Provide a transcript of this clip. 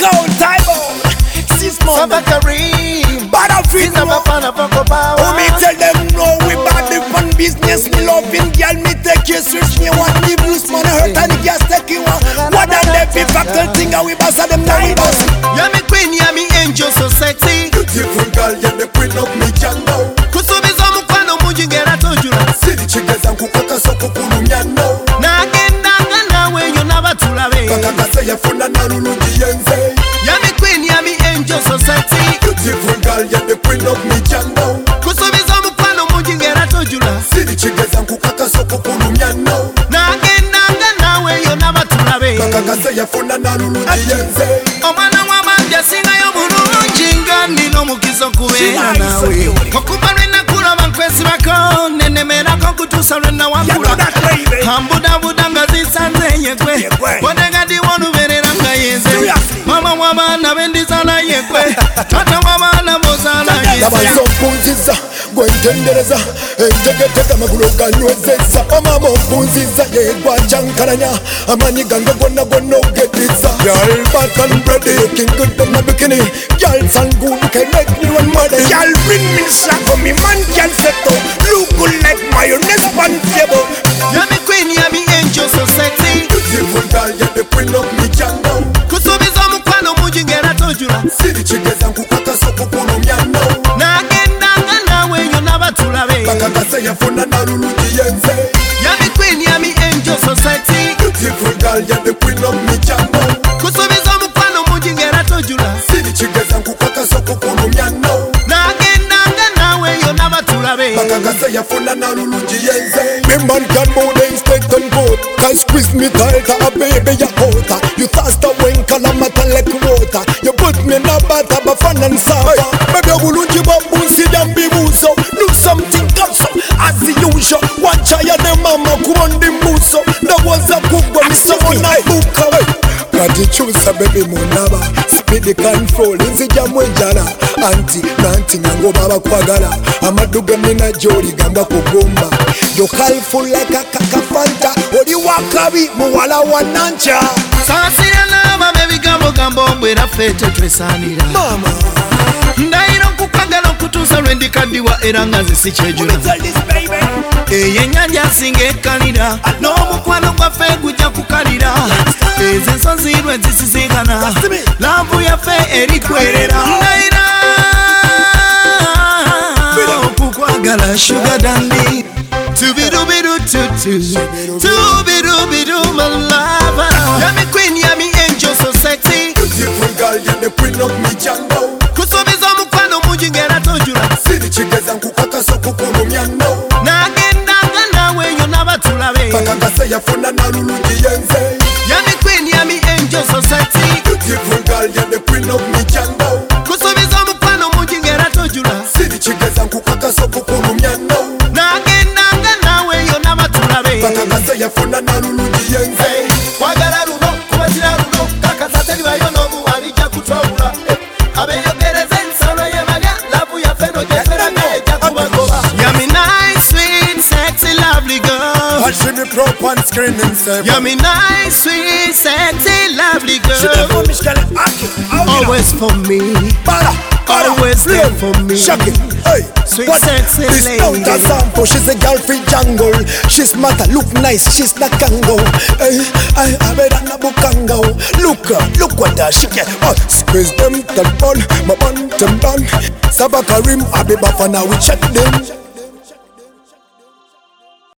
cold time out. 6 months. Sabakarim. Bad of it now. Who me tell them no, we bad the fun business. Me loving girl, me take you serious. Me want the blues man hurt and the gas take you on. What and the faculty thing and we boss of them now we boss. Yeah me queen, yeah me angel so sexy. Beautiful girl, yeah the queen of me jango. Kusubiza mukwano mujingera tojula. Siri chigeza nkukaka soko kulumyano. Nagendanga nawe yo nabatulabe. Kakakase yafuna nalulungi yenze. Yeah me queen, yeah me angel so sexy. Beautiful girl, yeah the queen of me jango. Kusubiza mukwano mujingera tojula. Siri chigeza nkukaka soko kulumyano. Nagendanga nawe yo nabatulabe. Kakakase yafuna nalulungi yenze. Omwana w'amanja singayo bulungi nga nina omukizo kubeera nawe. Okuva lwe nakulaba nkwesibako nenemerako kutuusa lwe nawakula. Ambudabuda nga zisanze yekwe wadegadiwo olubeerera nga yenze. Mama w'abaana bendizaala yekwe tata w'abaana bozaala yenze. Nabanza ompunziza gwentendereza entegetega amagulu ganywezeza omama ompunziza yegwajankalanya amanyi gange gonna gonna ogeddiza. Girl back and ready looking good in my bikini. Girl sound good can make me run mad. Girl bring me shago, me man can set up. Look good like mayonnaise on table. Yeah me queen, yeah me angel so sexy. Beautiful girl, yeah the queen of me jango. Kusubiza mukwano mujingera tojula. Siri chigeza nkukaka soko kulumyano. Nagendanga nawe yo nabatulabe. Kakakase yafuna nalulungi yenze. Yeah me queen, yeah me angel so sexy. Beautiful girl, yeah the queen of me jango. Kusubiza mukwano mujingera tojula. Siri chigeza nkukaka soko kulumyano. Nagendanga nawe yo nabatulabe. Kakakase yafuna nalulungi yenze. Me man can move the instinct and vote. Can squeeze me tighter, a baby ya hotter. You thirst when calamata like water. You put me in a bath of a fan and sour. Baby bulungi bambusi dambi buso. Do something custom as usual. Watch I and the mama kuondi muso. That was a cook when someone I book away. Kajichusa baby munaba. Speedy control nzija mwenjala. Anti nanti ngango baba kwagala. Amaduga nina joli gamba kugumba. You call full like a kakafanta. Odi wakabi muwala wanancha. Sasira lava baby gambo gambo mbwera fete twesanira. Mama Ndairo kukagala okutuusa lwe ndikaddiwa era nga zisikyejula. Eyennyanja asinga ekkalira n'omukwano gwaffe gujja kukalira. Ezo ensozi lwe zisisinkana laavu yaffe erikwerera. Ndaira okukwagala sugar dandy. Tubidubidu-tutu, tubidubidu my lover. Yeah me queen, yeah me angel so sexy. Beautiful girl, yeah the queen of me jango. Kusubiza mukwano mujingera tojula. Siri chigeza nkukaka soko kulumyano. Nagendanga nawe yo nabatulabe. Kakakase yafuna nalulungi yenze. Yeah me queen, yeah me angel so sexy. Beautiful girl, yeah the queen of me jango. Kusubiza mukwano mujingera tojula. Siri chigeza nkukaka soko kulumyano. Nagendanga nawe yo nabatulabe. Kakakase yafuna nalulungi yenze. Kwagala luno kubazira luno kakasa telibayo n'obuwabijja kutwawula. Abeeyogereza ensalo yebalya lavu yaffe nogyeferaga ejja kubagoba. You're me nice, sweet, sexy, lovely girl. I see me prop on screen and say You're me nice, sweet, sexy, lovely She there for girl. me, she tell it, Always for me. Always there for me. Shock it, hey. Sweet, What? sexy This lady. out a sample, she's a girl free jungle. She's matter, look nice, she's not kango. Hey, I better not bukango. Look what she get. Squeeze them, that bun, my bun, them done. Sabakarim, I be bafana, we check them.